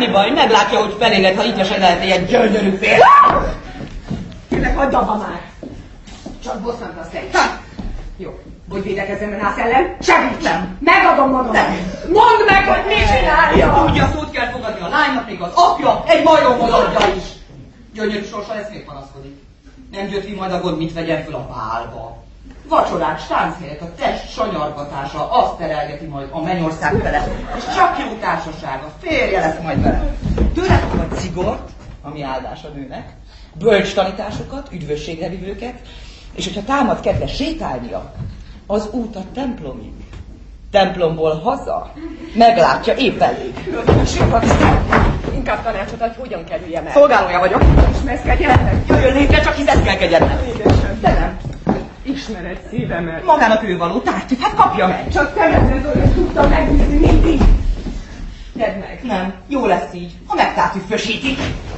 Semmi baj, meglátja, hogy feléged, ha itt se lehet ilyen gyönyörű fél. Kérlek, hagyd abba már! Csak bosszantasz te is. Jó, hogy védekezzem Nász ellen? Segítsem! Megadom magam! Mondd meg, hogy mit csinálja! Tudja, szót kell fogadni a lánynak, még az apja, egy majomhoz adja is. Gyönyörű sorsa lesz, még panaszkodik. Nem gyötri majd a gond, mit vegyen föl a bálba. Vacsorák, stánchelyek, a test sanyargatása, azt terelgeti majd a mennyország fele. És csak jó társaság, a férje lesz majd vele. Tőle fogad cigort, ami áldás a nőnek, bölcs tanításokat, üdvösségre vívőket, és hogyha támad kedve sétálnia, az út a templomig. Templomból haza, meglátja épp elég. Inkább tanácsot adj, hogyan kerüljem el. Szolgálója vagyok. Ismersz kegyelmet? Jöjjön létre, csak hiszed kell kegyelmet. Édesem, te nem. Ismered szívemet. Magának ő való, tártjuk, hát kapja meg. Csak te nem olyan tudtam megnézni mindig. Tedd meg. Nem, jó lesz így, ha megtártüffösítik.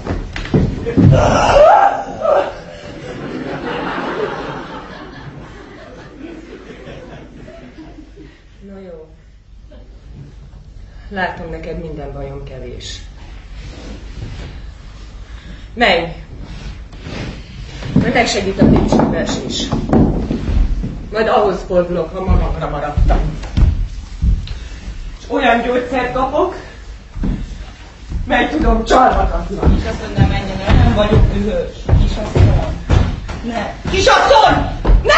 Na jó. Látom, neked minden bajom kevés. Menj! Majd megsegít a pénzsűvers is. Majd ahhoz fordulok, ha magamra maradtam. És olyan gyógyszert kapok, meg tudom csalhatatni. Kisasszony, ne menjen el, nem vagyok dühös. Kisasszony! Ne! Kisasszony! Ne!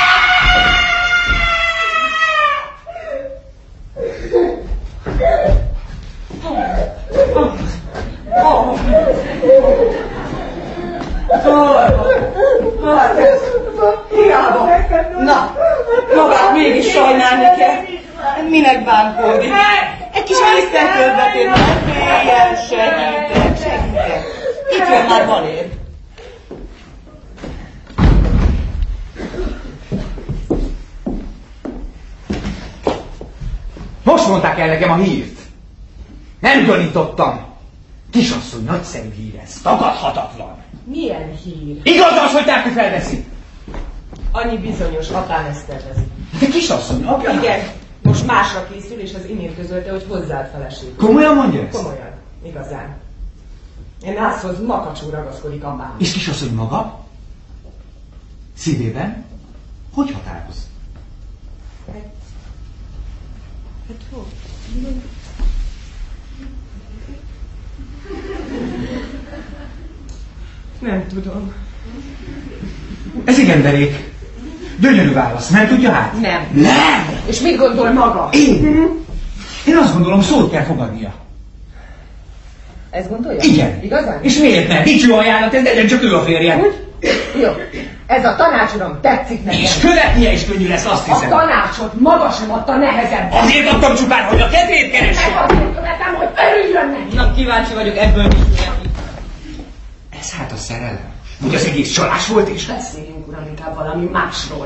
Hiába! Na, magát mégis sajnálni kell. Minek bánkódik? Egy kis észtertölbetén, mélyen segítek. Itt jön már Valér. Most mondták el nekem a hírt. Nem gyanítottam. Kisasszony, nagyszerű hír ez. Tagadhatatlan. Milyen hír? Igaz az, hogy Tárti felveszi? Annyi bizonyos, apám ezt tervezi. De kisasszony, apja? Igen, most másra készül, és az imént közölte, hogy hozzád feleség. Komolyan mondja ezt? Komolyan, igazán. Én Nászhoz makacsul ragaszkodik a bám. És kisasszony maga? Szívében? Hogy határoz? Hát hogy? Nem tudom. Ez igen derék. Gyönyörű válasz, nem tudja hát? Nem. Nem! És mit gondol maga? Én azt gondolom, szót kell fogadnia. Ezt gondolja? Igen. Igazán? És miért nem? Nincs jó ajánlat, ez legyen csak ő a férje. Úgy? Jó. Ez a tanács, uram, tetszik nekem. És követnie is könnyű lesz, azt A hiszem. tanácsot maga sem adta nehezebb. Azért adtam csupán, hogy a kedvét keresse. Meg azért követem, hogy örüljön neki. Na, kíváncsi vagyok ebből is neki. Ez hát a szerelem. Hogy az egész csalás volt is? Beszéljünk, uram, inkább valami másról.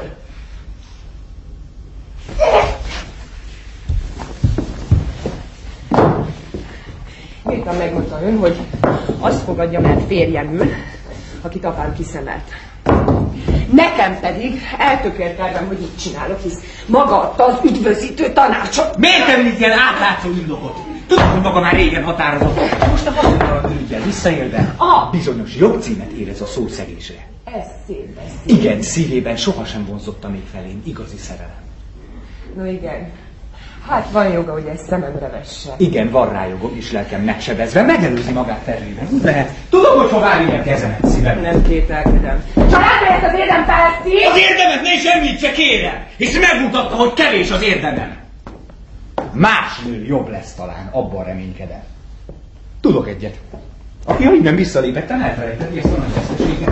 Értem, megmondta ön, hogy azt fogadja, mert férjemül, akit apám kiszemelt. Nekem pedig eltökélt tervem, hogy így csinálok, hisz maga adta az üdvözítő tanácsot. Miért említ ilyen átlátszó indokot? Tudom, hogy maga már régen határozott. Most a haszontalan ürügyel visszaélve bizonyos jogcímet érez a szószegésre. Ez szép beszél. Igen, szívében sohasem vonzotta még felém igazi szerelem. No igen. Hát van joga, hogy ezt szememre vesse. Igen, van rá jogom, is lelkem megsebezve, megelőzi magát tervében. Úgy lehet. Tudom, hogy hová vigyen kezemet szívem. Nem kételkedem. Csak átmehet az érdem feletti! Az érdemet ne is említse, kérem! Hisz megmutatta, hogy kevés az érdemem. Más nő jobb lesz talán, abban reménykedem. Tudok egyet. Aki ha innen visszalépettem, elfelejteni ezt a nagy veszteséget.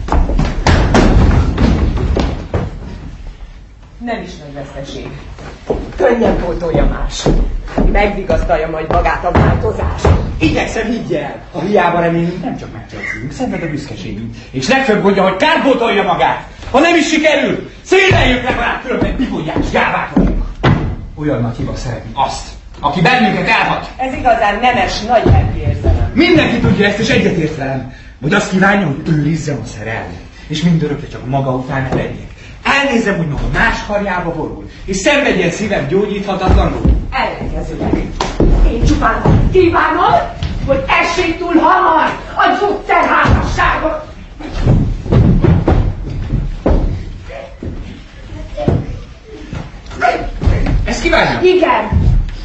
Nem is nagy veszteség. Könnyen pótolja más. Megvigasztalja majd magát a változás. Igyekszem, higgyel! A hiába reményünk nem csak megcsapszunk, szenved a büszkeségünk. És legfőbb gondja, hogy kárpótolja magát. Ha nem is sikerül, széleljük legalább, különben bivonják és gávák vagyunk. Olyan nagy hiba szeretni azt, aki bennünket elhagy. Ez igazán nemes, nagy lelki érzelem. Mindenki tudja ezt, és egyetért velem. Vagy azt kívánja, hogy őrizzem a szerelmet. És mindörökre csak maga után eredjek. Elnézem, hogy maga más karjába borul, és szenvedjen szívem gyógyíthatatlanul. Ellenkezőleg. Én csupán kívánom, hogy essék túl hamar a gyógyszerházasságot! Ezt kívánja? Igen!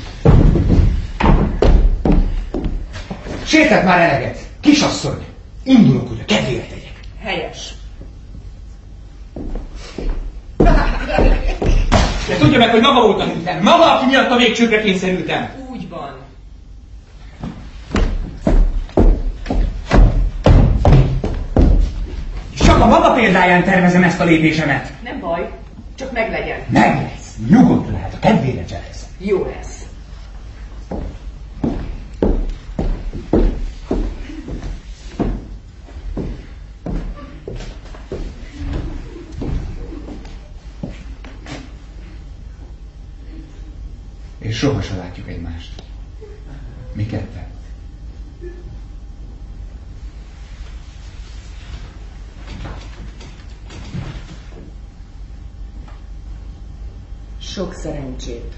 Sértett már eleget. Kisasszony, indulok, hogy a kedvére tegyek. Helyes. De tudja meg, hogy maga volt a hűtlen. Maga, aki miatt a végcsőkre kényszerültem. Úgy van. És csak a maga példáján tervezem ezt a lépésemet. Nem baj, csak meglegyen. Meg lesz. Nyugodt lehet, a kedvére cselekszem. Jó lesz. És sohasem látjuk egymást. Mi ketten. Sok szerencsét.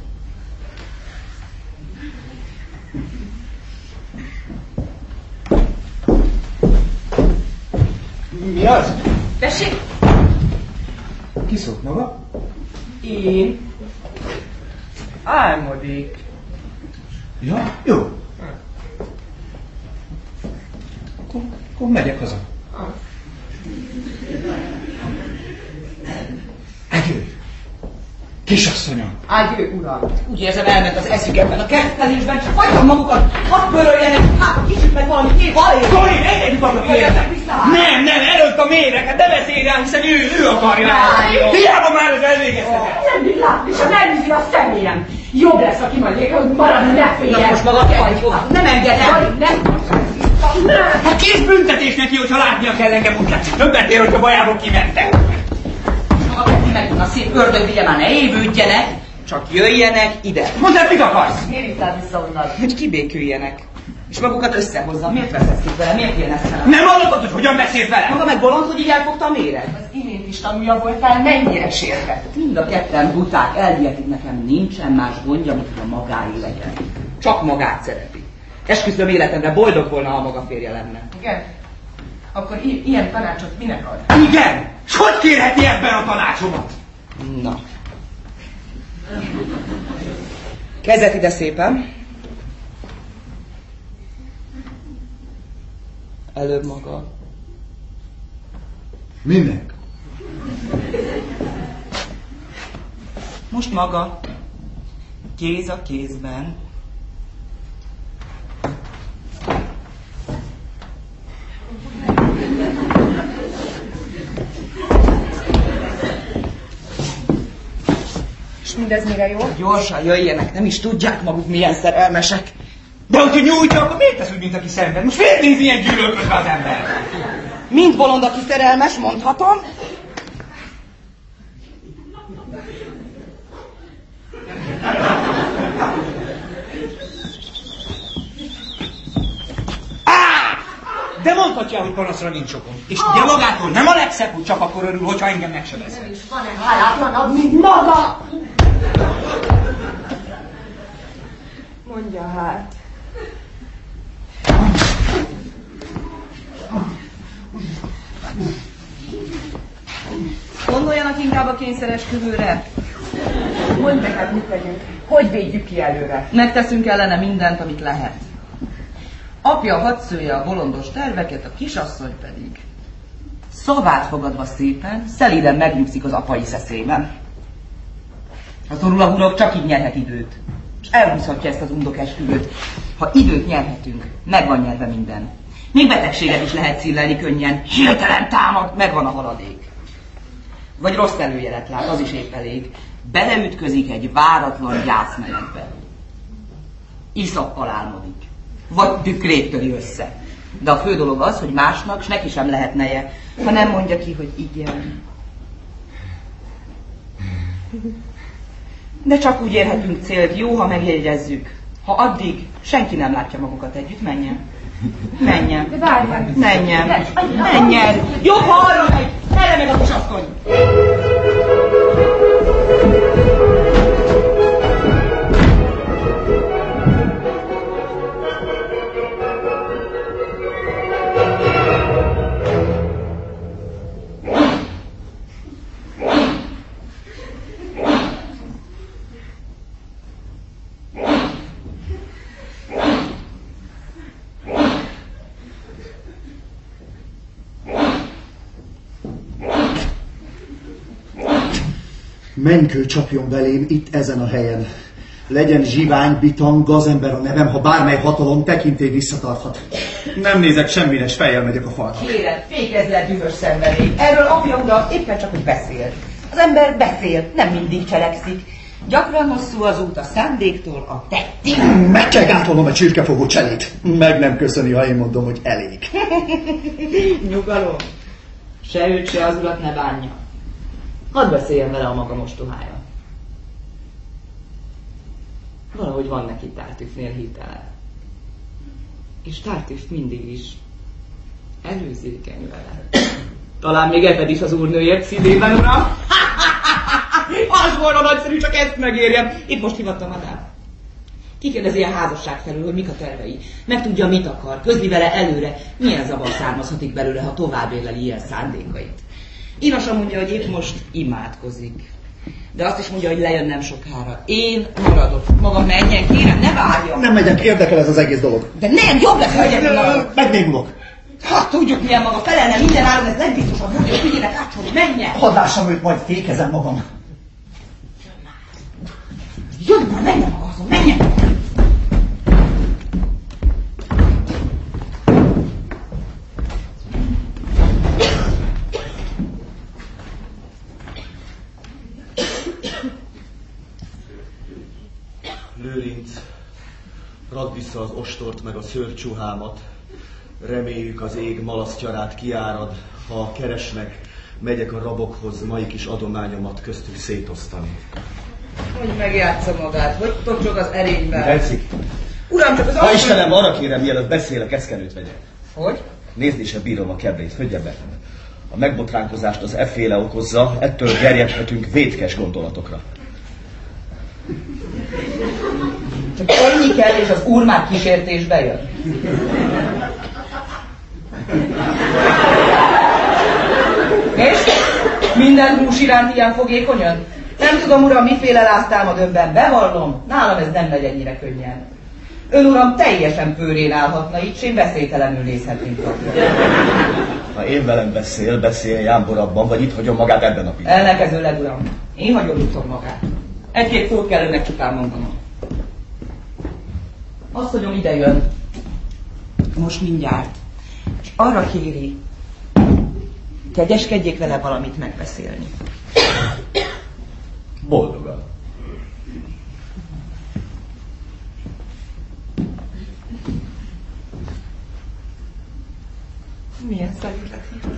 Mi az? Tessék? Ki szólt maga? Én álmodik. Ja, jó. Akkor megyek haza. Adjő. Kisasszonyom. Ágyő, uram. Úgy érzem, elment az eszük ebben a kettelésben, csak hagytam magukat, hadd pöröljenek, hát kicsit meg valami két valé. Zoli, engedjük maga félre! Nem, előtt a méreket, ne beszélj rá, hiszen ő akarja. Hiába már az elvégeztetek. Nem bír látni, és elnézi a személyem. Jobb lesz, aki majd maradni, ne féljen. Na most maga kell, nem engedem. Nem. Hát kész büntetés neki, hogyha látnia kell engem, úgy látszik. Többet ér, hogyha bajából kimentek. Megint a szép ördög vigye már, ne évődjenek, csak jöjjenek ide. Mondd el, mit akarsz? Miért ittál vissza onnan? Hogy kibéküljenek. És magukat összehozza. Miért veszesztik vele? Miért ilyen ezt velem? Nem hallottad, hogy hogyan beszélt vele? Maga meg bolond, hogy így elfogta a méret? Az imént is tanulja voltál, mennyire sértett. Mind a ketten buták, elhihetik nekem, nincsen más gondja, mint hogy a magáé legyen. Csak magát szereti. Esküszöm életemre, boldog volna, ha maga férje lenne. Igen? Akkor ilyen tanácsot minek ad? Igen! S hogy kérheti ebben a tanácsomat? Na. Kezet ide szépen. Előbb maga. Minek? Most maga. Kéz a kézben. És mindez mire jó? Gyorsan jöjjenek, nem is tudják maguk milyen szerelmesek. De hogyha nyújtja, akkor miért tesz úgy, mint aki szenved? Most miért néz ilyen gyűlölködve az ember? Mind bolond, aki szerelmes, mondhatom. De mondhatja, hogy panaszra nincs okom. És ugye magától nem a legszebb, hogy csak akkor örül, hogyha engem megsebez. És van-e hálátlanabb, mint maga? Mondja hát. Gondoljanak inkább a kényszeresküvőre. Mondd meg, hát mit tegyünk. Hogy védjük ki előre? Megteszünk ellene mindent, amit lehet. Apja hadd szője a bolondos terveket, a kisasszony pedig szavát fogadva szépen, szelíden megnyugszik az apai szeszében. Az urulahurok csak így nyerhet időt, és elhúzhatja ezt az undok esküvőt. Ha időt nyerhetünk, meg van nyerve minden. Még betegséget is lehet szillelni könnyen. Hirtelen támad, megvan a haladék. Vagy rossz előjelet lát, az is épp elég. Beleütközik egy váratlan gyászmenetbe. Iszappal álmodik. Vagy tükrét töri össze. De a fő dolog az, hogy másnak, s neki sem lehet neje, ha nem mondja ki, hogy igen. De csak úgy érhetünk célt, jó, ha megjegyezzük. Ha addig senki nem látja magukat együtt, menjen. Menjen. De várjál. Menjen. Menjen. Jobb, ha arra megy. Erre meg a kisasszony. Mennykő csapjon belém itt ezen a helyen. Legyen zsivány, bitang, gazember a nevem, ha bármely hatalom tekintély visszatarthat. Nem nézek semmire, s fejjel megyek a falra. Kérem, fékezz le dühös szenvedély. Erről apja ura éppen csak úgy beszél. Az ember beszél, nem mindig cselekszik. Gyakran hosszú az út a szándéktól a tettig. Meg kell gátolnom a csirkefogó cselét. Meg nem köszöni, ha én mondom, hogy elég. Nyugalom. Se őt, se az urat ne bánja. Hadd beszéljen vele a maga mostohája. Valahogy van neki Tartüffnél hitele. És Tartüff mindig is előzékeny vele. Talán még ebben is az úrnőért szívében, uram. Az volna nagyszerű, csak ezt megérjem. Itt most hivattam magát. Kikérdezi a házasság felül, hogy mik a tervei. Megtudja, mit akar, közli vele előre, milyen zavar származhatik belőle, ha tovább éleli ilyen szándékait. Inosan mondja, hogy épp most imádkozik. De azt is mondja, hogy lejön nem sokára. Én maradok. Maga menjen, kérem, ne várjon. Nem megyek, érdekel ez az egész dolog. De nem, jobb lesz, hogy egyet megnémulok. Hát tudjuk, milyen maga felelne minden áron, ez legbiztosabb, hogy figyeljenek átcsolni, menjen. Hadd lássam őt, majd fékezem magam. Jön már, menjen maga azon, menjen. Lőrinc, radd vissza az ostort meg a szőrcsuhámat. Reméljük az ég malasztjarát kiárad. Ha keresnek, megyek a rabokhoz mai kis adományomat köztük szétosztani. Hogy megjátsza magát, hogy tocsog az erényben. Tetszik? Uram, csak az Ha Istenem, arra kérem, mielőtt beszélek, eszkenőt vegyek. Hogy? Nézni sem bírom a keblét, högyebben. A megbotránkozást az efféle okozza, ettől gerjedhetünk vétkes gondolatokra. Csak annyi kell, és az úr már kísértésbe jön. És? Minden hús iránt ilyen fogékonyan? Nem tudom, uram, miféle láz támad önben, bevallom, nálam ez nem megy ennyire könnyen. Ön, uram, teljesen pőrén állhatna itt, s én veszélytelenül nézhetnénk kapja. Ha én velem beszél jámborabban, vagy itt hagyom magát ebben a pillanatban. Ellenkezőleg, uram, én hagyom itthon magát. Egy-két szót kell önnek csupán mondanom. Azt, hogy ide jön, most mindjárt, és arra kéri, kegyeskedjék vele valamit megbeszélni. Boldogan. Milyen szerűleti.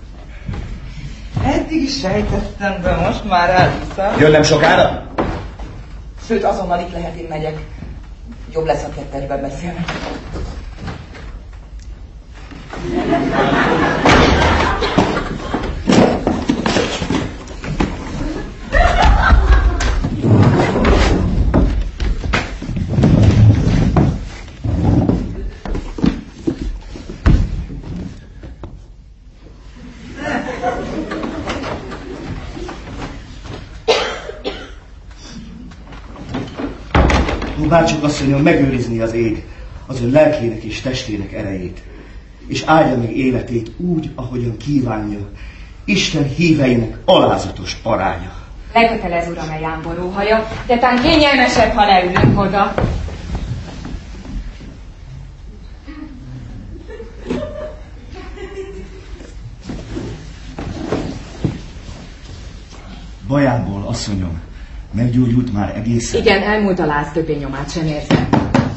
Eddig is sejtettem, de most már elhiszem. Jön nem sokára? Sőt, azonnal itt lehet, én megyek. Jobb lesz, ha kettesben beszélnek. Bácsuk asszonyom, megőrizni az ég az ön lelkének és testének erejét, és áldja meg életét úgy, ahogyan kívánja, Isten híveinek alázatos paránya. Lekötelez, uram, a jámború haja, de tán kényelmesebb, ha leülünk oda. Bajából, asszonyom, meggyógyult már egészen? Igen, elmúlt a láz, többé nyomát sem érzem.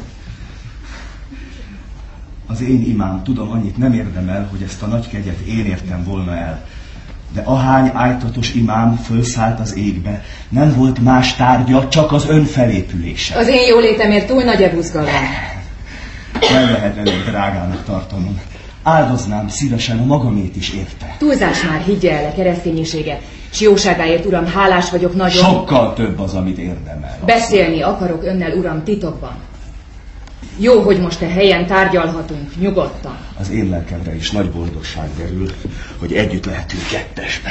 Az én imám, tudom, annyit nem érdemel, hogy ezt a nagy kegyet én értem volna el. De ahány ájtatos imám fölszállt az égbe, nem volt más tárgya, csak az ön felépülése. Az én jólétemért túl nagy buzgalom. Nem lehet elég drágának tartanom. Áldoznám szívesen a magamét is érte. Túlzás már, higgye el, a kereszténysége. S jóságáért, uram, hálás vagyok nagyon. Sokkal több az, amit érdemel. Beszélni akarok önnel, uram, titokban. Jó, hogy most a helyen tárgyalhatunk, nyugodtan. Az én lelkemre is nagy boldogság derül, hogy együtt lehetünk kettesben.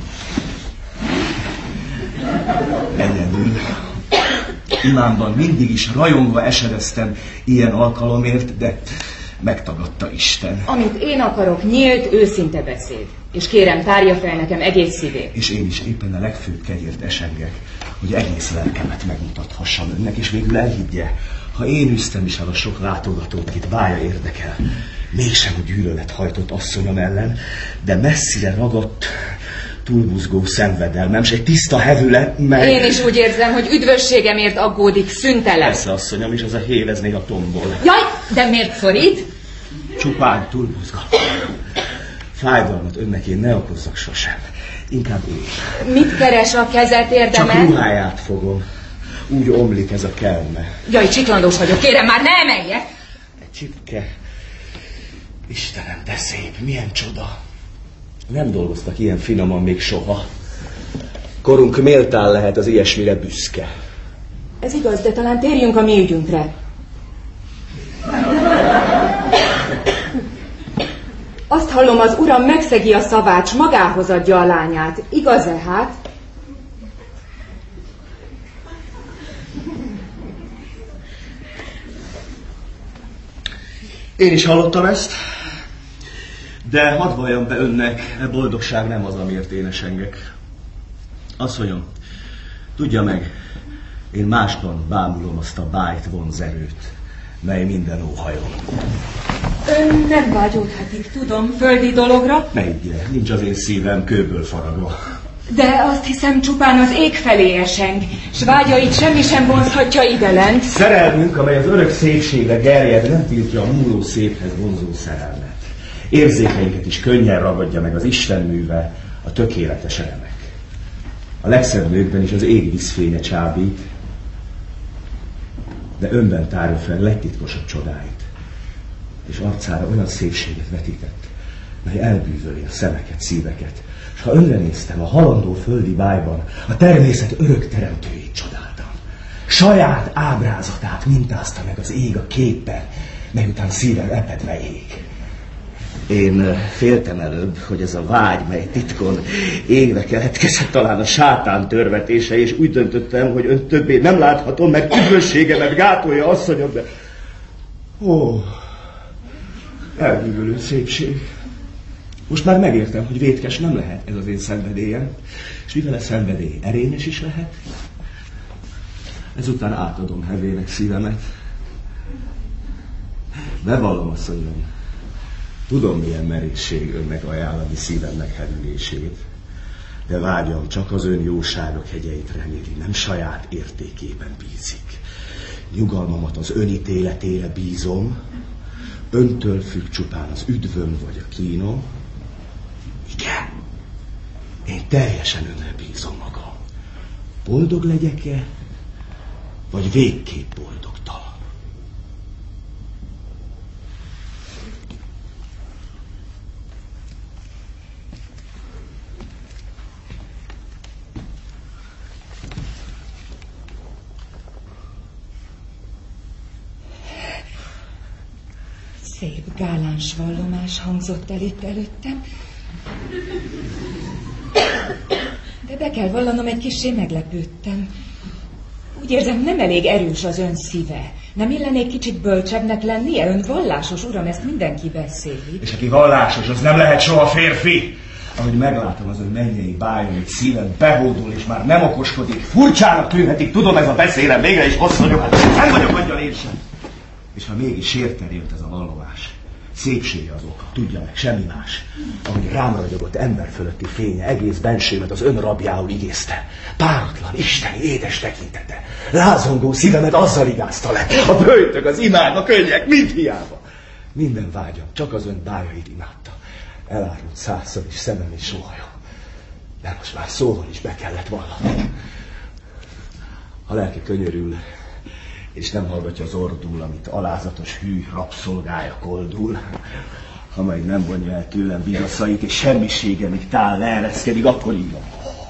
Egyedül. Imámban mindig is rajongva esedeztem ilyen alkalomért, de Megtagadta Isten. Amit én akarok, nyílt, őszinte beszéd. És kérem, tárja fel nekem egész szívét. És én is éppen a legfőbb kegyért esengek, hogy egész lelkemet megmutathassam önnek, és végül elhiggye, ha én üztem is el a sok látogatót, akit bája érdekel, mégsem a gyűlölet hajtott asszonyom ellen, de messzire ragadt, túlbuzgó szenvedelmem, s egy tiszta hevület, meg... Én is úgy érzem, hogy üdvösségemért aggódik, szüntelen. Persze, asszonyom, és az a hév, ez néha tombol. Jaj, de miért szorít? Csupán túlbuzgat. Fájdalmat önnek én ne okozzak sosem. Inkább én. Mit keres a kezet érdemen? Csak ruháját fogom. Úgy omlik ez a kelme. Jaj, csiklandós vagyok, kérem már, ne emeljek! Egy csipke. Istenem, de szép, milyen csoda. Nem dolgoztak ilyen finoman még soha. Korunk méltán lehet az ilyesmire büszke. Ez igaz, de talán térjünk a mi ügyünkre. Azt hallom, az uram megszegi a szavát, s magához adja a lányát. Igaz-e hát? Én is hallottam ezt, de hadd valljam be önnek, e boldogság nem az, amiért én esengek. Asszonyom, tudja meg, én másban bámulom azt a bájt vonzerőt, mely minden óhajom. Ön nem vágyódhatik, tudom, földi dologra. Ne higgye, nincs az én szívem kőből faragva. De azt hiszem csupán az ég felé eseng, s vágyait semmi sem vonzhatja idelent. Szerelmünk, amely az örök szépségre gerjed, nem tiltja a múló széphez vonzó szerelmet. Érzékeinket is könnyen ragadja meg az Isten műve, a tökéletes remek. A legszebb nőkben is az ég vízfénye csábít, de önben tárja fel legtitkosabb csodáit, és arcára olyan szépséget vetített, mely elbűvöli a szemeket, szíveket. És ha önre néztem, a halandó földi bájban a természet örök teremtőjét csodáltam. Saját ábrázatát mintázta meg az ég a képpel, mely után szívem epedve ég. Én féltem előbb, hogy ez a vágy, mely titkon égve keletkezett, talán a sátán törvetése, és úgy döntöttem, hogy ön többé nem láthatom, mert üdvösségemet gátolja, asszonyom, de... Ó, elbűvölő szépség. Most már megértem, hogy vétkes nem lehet ez az én szenvedélyem, és mivel a szenvedély erényes is lehet, ezután átadom hevének szívemet. Bevallom, asszonyom, tudom, milyen merészség önnek ajánlani szívem meghevülését, de vágyam csak az ön jóságok hegyeit reméli, nem saját értékében bízik. Nyugalmamat az ön ítéletére bízom, öntől függ csupán az üdvöm vagy a kínom. Igen, én teljesen önre bízom magam. Boldog legyek-e, vagy végképp boldogtalan? Szép gáláns vallomás hangzott el itt előttem. De be kell vallanom, egy kissé meglepődtem. Úgy érzem, nem elég erős az ön szíve. Nem illenék kicsit bölcsebbnek lennie? Ön vallásos, uram, ezt mindenki beszéli. És aki vallásos, az nem lehet soha férfi. Ahogy meglátom az ön mennyei bájait, szívem behódul, és már nem okoskodik. Furcsának tűnhetik, tudom, ez a beszélem, végre is hosszanyom, hát nem vagyok angyal én sem. És ha mégis sérten jött ez a vallomás, szépsége az oka, tudja meg, semmi más. Ahogy rám ragyogott ember fölötti fénye, egész bensőmet az ön rabjául igézte. Páratlan, isteni, édes tekintete. Lázongó szívemet azzal igázta le. A böjtök, az imád, a könnyek, mind hiába. Minden vágyam, csak az ön bájait imádta. Elárult százszor is szemem és sóhajom. De most már szóval is be kellett vallanom. A lelki könyörül, és nem hallgatja az ordul, amit alázatos hű rabszolgája koldul, amely nem vonja el tőlem vigaszait, és semmiségemig tál leereszkedik, akkor írom.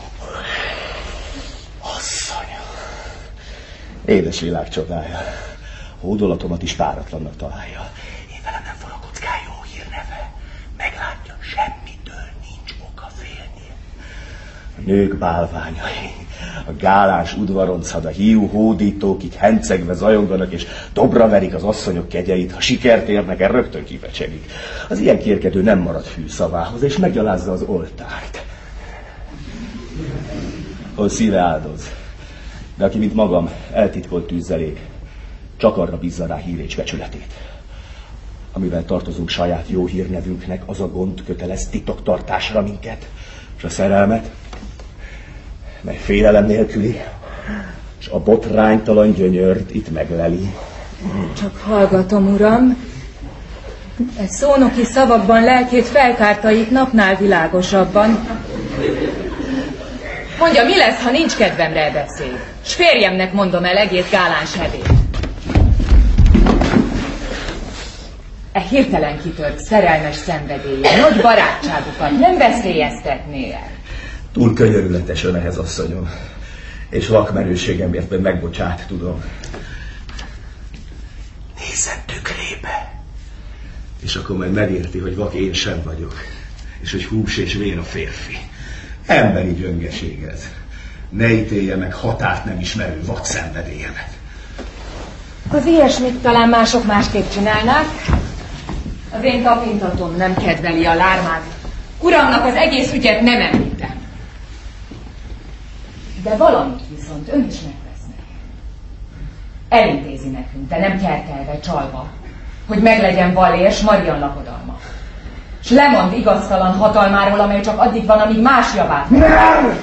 Asszonyom! Édes világ csodája, hódolatomat is páratlannak találja. Én velem nem forog kockán jó hírneve. Meglátja, semmitől nincs oka félni. A nők bálványai, A gálás udvaroncad, a hiú hódítók, így hencegve zajonganak, és dobra verik az asszonyok kegyeit, ha sikert érnek el, rögtön kipecsegik. Az ilyen kérkedő nem marad hű szavához, és meggyalázza az oltárt. Hol szíve áldoz, de aki, mint magam, eltitkolt tűzzel ég, csak arra bízza rá hírét, becsületét. Amivel tartozunk saját jó hírnevünknek, az a gond kötelez titoktartásra minket, és a szerelmet, mely félelem nélküli, és a botránytalan gyönyört itt megleli. Csak hallgatom, uram. E szónoki szavakban lelkét feltárta itt napnál világosabban. Mondja, mi lesz, ha nincs kedvemre beszél? S férjemnek mondom el egész gáláns hevét. E hirtelen kitört szerelmes szenvedélye, nagy barátságukat nem veszélyeztetné el. Túl könyörületes ön ehhez, asszonyom, és vakmerőségemért meg megbocsát, tudom. Nézzen tükrébe, és akkor majd megérti, hogy vak én sem vagyok, és hogy hús és vér a férfi. Emberi gyöngeség ez. Ne ítélje meg határt nem ismerő vak szenvedélyemet. Az ilyesmit talán mások másképp csinálnák. Az én tapintatom nem kedveli a lármát. Uramnak az egész ügyet nem említem. De valamit viszont ön is megvesznek. Elintézi nekünk, de nem kertelve, csalva, hogy meglegyen Valér s Marian lakodalma. S lemond igaztalan hatalmáról, amely csak addig van, amíg más javát. Nem!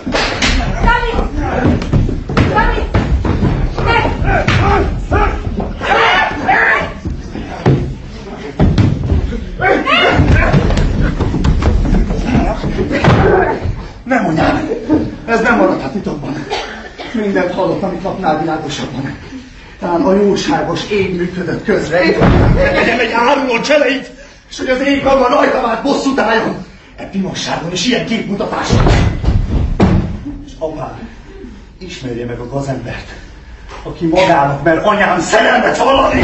Nem, anyám! Ez nem maradhat titokban. Mindent hallottam, amit napnál világosabban. Talán a jóságos ég működött közre, legyen egy áruló cseleit, és hogy az ég maga rajta vált bosszút álljon. E pimasságon és ilyen képmutatáson. És apám, ismerje meg a gazembert, aki magának mer anyám szerelmet vallani.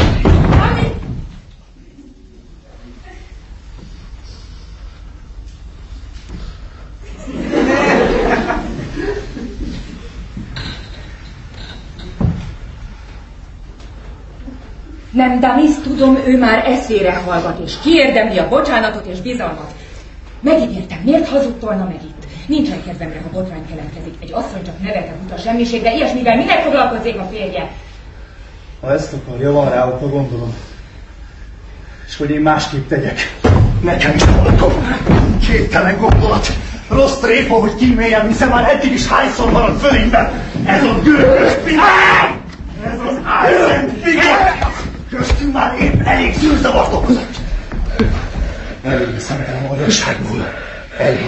Nem, Damis, tudom, ő már eszére hallgat, és kiérdemli a bocsánatot és bizalmat. Megígértem, miért hazudt volna meg itt? Nincsen kedvemre, ha botrány keletkezik. Egy asszony csak nevetett ut a semmiségre, ilyesmivel minek foglalkozzék a férje? Ha ezt akarja, van rá oka, gondolom. És hogy én másképp tegyek. Nekem is voltam. Képtelen gondolat. Rossz tréfa, hogy kíméljem, hiszen már eddig is hányszor maradt fölémben. Ez a gőgös pigány! Ez az álszent pigány! Köztünk már épp elég zűrzavart okozott. Elég szemtelen magyarságból. Elég.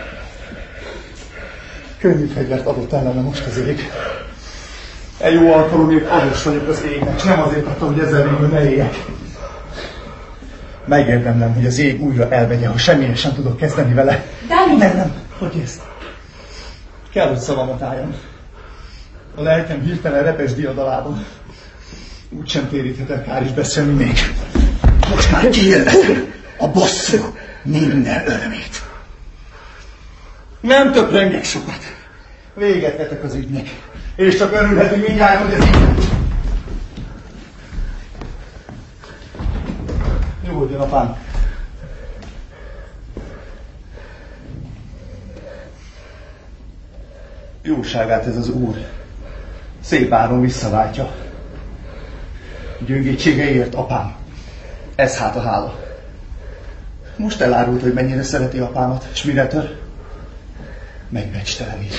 Könnyű fegyvert adott ellene most az ég. Egy jó alkalomért adós vagyok az égnek, s nem azért adta, hogy ezzel végül ne éljek. Megérdemlem, hogy az ég újra elvegye, ha semmilyen sem tudok kezdeni vele. Nem, hogy ezt? Kell, hogy szavamat álljam. A lelkem hirtelen repes diadalában. Úgy sem téríthet el kár is beszélni még. Most már kiélvezem a bosszú minden örömét. Nem töprengek sokat. Véget vetek az ügynek. És csak örülhetünk mindjárt, hogy ez így. Nyugodjon, apám. Jóságát ez az úr szép áron visszaváltja. Gyöngétségeért, apám. Ez hát a hála. Most elárult, hogy mennyire szereti apámat, s mire tör? Megbecssteleníti.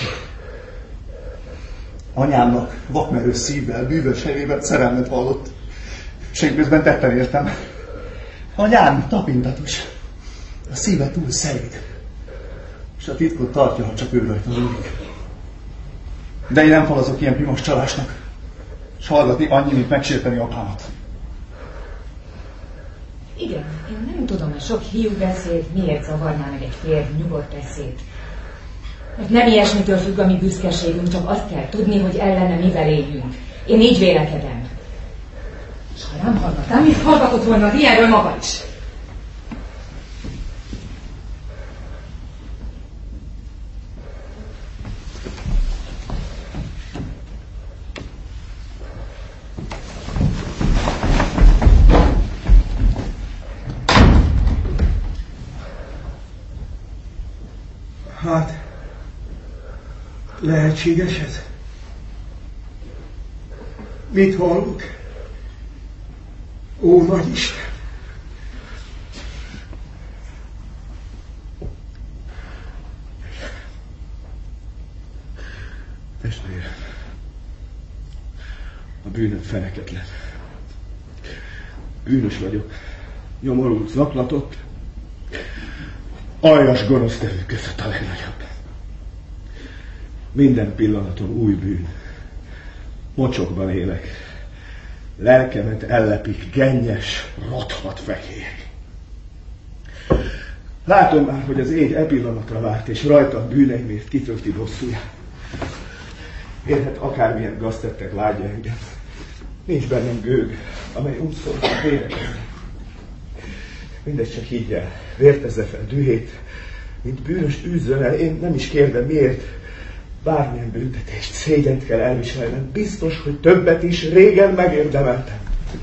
Anyámnak vakmerő szívvel, bűvös helyével szerelmet vallott, s én közben tetten értem. Anyám tapintatos, a szíve túl szelíd, és a titkot tartja, ha csak ő rajta múlik. De én nem falazok ilyen pimas csalásnak, s hallgatni annyi, mint megsérteni apámat. Igen, én nem tudom, a sok hiú beszéd miért zavarná meg egy férj nyugodt eszét. Mert nem ilyesmitől függ a mi büszkeségünk, csak azt kell tudni, hogy ellene mivel éljünk. Én így vélekedem. És ha nem hallgatám, mit hallgatott volna az ilyenről maga is? Lehetséges ez? Mit hallok? Ó, Nagyisten! Testvérem, a bűnöm feneketlen. Bűnös vagyok, nyomorult, zaklatott, aljas gonosz tevők között a legnagyobb. Minden pillanatom új bűn. Mocsokban élek. Lelkemet ellepik gennyes, rothadt fekélyek. Látom már, hogy az ég e pillanatra várt, és rajta bűneimért kitölti bosszúját. Érhet akármilyen gaztettek vágya engem. Nincs bennem gőg, amely úgy szól a véreket. Mindegy, csak higgy el, vértezze fel dühét, mint bűnöst űzzön el, én nem is kérdem miért. Bármilyen büntetést, szégyent kell elviselnem, biztos, hogy többet is régen megérdemeltem.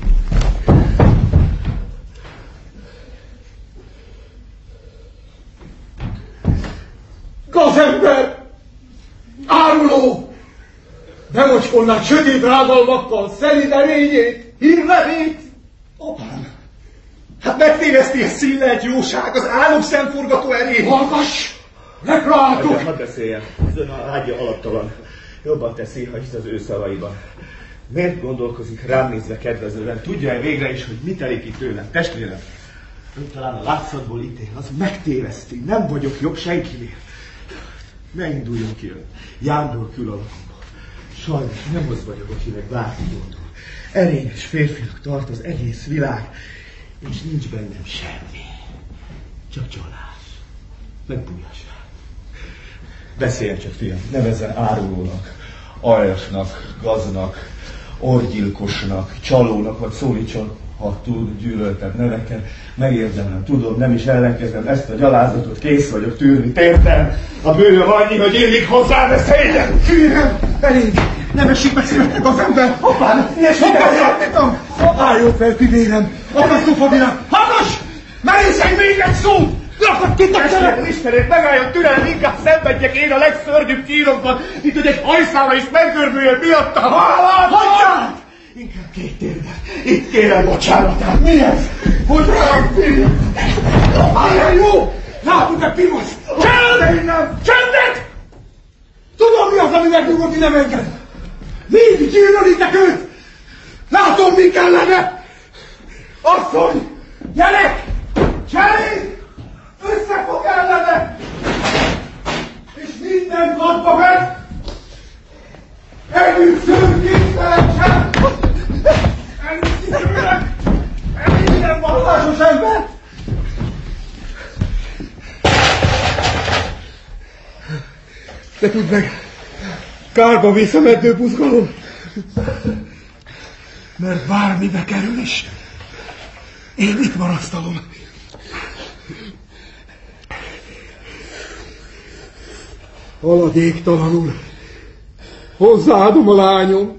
Gazember! Áruló! Bemocskolnád sötét rádalmakkal szelíd erényét, hírlevét! Apám! Hát megtéveszti a színlelt jóság, az álom szemforgató erét! Hallgass! Meglátok! Hadd beszéljen, az ön ágya alattalan. Jobban teszi, ha hisz az ő szavaiban. Miért gondolkozik rám nézve kedvezően? Tudja-e végre is, hogy mit telik itt tőlem? Testvérem, ön talán a látszatból ítél, az megtéveszti, nem vagyok jobb senkinél. Ne induljon ki ön, jándor külalakomból. Sajnos nem az vagyok, akinek bárki gondol. Erényes férfinak tart az egész világ, és nincs bennem semmi. Csak csalás, meg bújásság. Beszéljen csak, fiam, nevezzen árulónak, aljasnak, gaznak, orgyilkosnak, csalónak, vagy szólítson, ha tud, gyűlöltet neveket, megérdemlem, tudom, nem is ellenkezem, ezt a gyalázatot kész vagyok tűrni, tértem, a bűnöm annyi, hogy illik hozzá, de szégyen! Fűrem! Elég! Nem esik meg születnek az ember! Apám! Ilyesmiket! Álljon fel, fivérem! Akasztófabinak! Hallgass! Merészelj még egy szót! Lakad kitaksanak! Istenét, megálljon türelni, inkább szenvedjek én a legszörnyűbb kínokban, mint hogy egy hajszála is megdörbüljön miatta! Hagyjál! Inkább két térben. Itt kérem bocsánatát. Mi ez? Hogy rám férjem? Milyen jó! Látunk-e Pimosz? Csend! Csendet! Tudom, mi az, ami megnyugodni nem enged. Mindig gyűlölitek őt! Látom, mi kellene! Asszony! Gyerek! Cseréd! Összefog ellene! És minden adva meg! Elűszön képtelensen! Elűszítőnek! Minden vallásos ember! De tudd meg, kárba vész a meddő buzgalom, mert bármibe kerül is, én itt marasztalom. Haladéktalanul hozzáadom a lányom,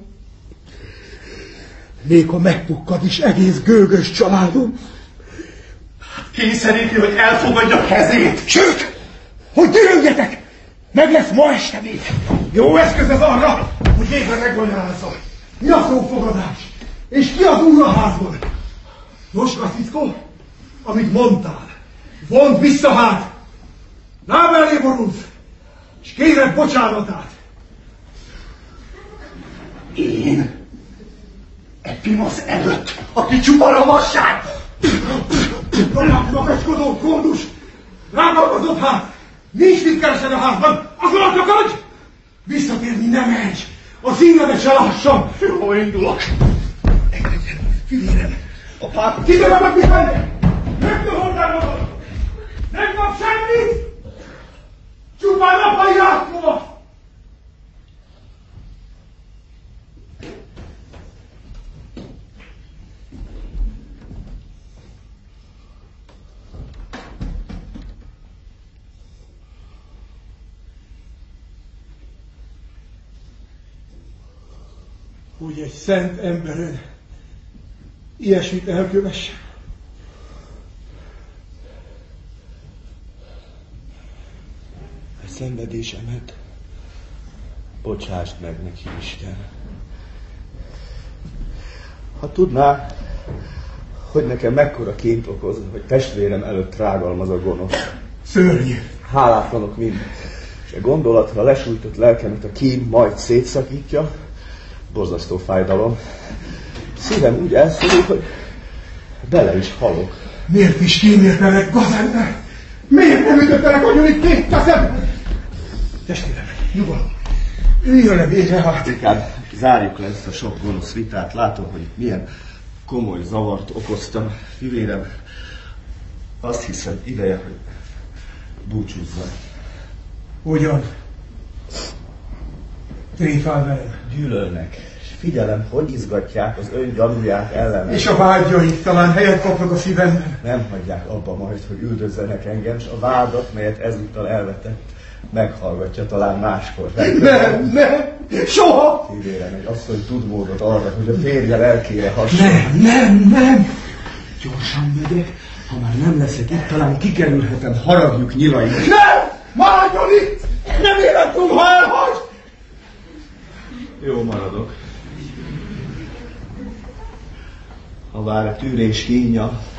még ha megpukkad is egész gőgös családom. Kényszeríti, hogy elfogadja kezét. Sőt, hogy dühöngjetek! Meg lesz ma este még. Jó eszköz ez arra, hogy végre megmagyarázzam. Mi a szófogadás? És ki az úr a házban? Nos, Kasickó, amit mondtál, vondd vissza hát! Láb elé borulsz, és kérek bocsánatát. Én? Epimosz előtt, aki csupa ravasság! Rakaskodó kódus! Rágalmazott hát! Nincs mit keresed a házban! Azon akadj! Visszatérni nem megy! A színedet se lássam! Jó, indulok! Engedjen, fivérem! Apám! Titeket meg mit menjek! Rögtön hozzám magad! Nem kap semmit! Csupán apai rászkóva! Hogy egy szent emberen ilyesmit elkövesse. A szenvedésemet Bocsásd meg neki, Isten. Ha tudná, hogy nekem mekkora ként okoz, hogy testvérem előtt rágalmaz a gonosz. Szörnyű. Hálátlanok mind. És a gondolatra lesújtott lelkemet a kín majd szétszakítja, borzasztó fájdalom. Szívem úgy elszorul, hogy bele is halok. Miért is kíméltelek, gazember? Miért nem ütöttelek agyonig két kezem? Testvérem, nyugodj! Üljön le végre hát! Inkább zárjuk le ezt a sok gonosz vitát. Látom, hogy milyen komoly zavart okoztam. Fivérem, azt hiszem ideje, hogy búcsúzzam. Ugyan? Tréfál velem. Gyűlölnek, és figyelem, hogy izgatják az ön gyanúját ellenem. És a vágyaik talán helyet kapnak a szívemben. Nem hagyják abba majd, hogy üldözzenek engem, és a vádat, melyet ezúttal elvetett, meghallgatja talán máskor. Nem, soha! Fivérem, egy asszony tud módot arra, hogy a férje lelkére hasson. Nem! Gyorsan megyek, ha már nem leszek itt, talán kikerülhetem haragjuk nyilait. Nem! Maradjon itt! Nem életünk, ha elhagy! Jó, maradok. Ha vár a tűrés kínja,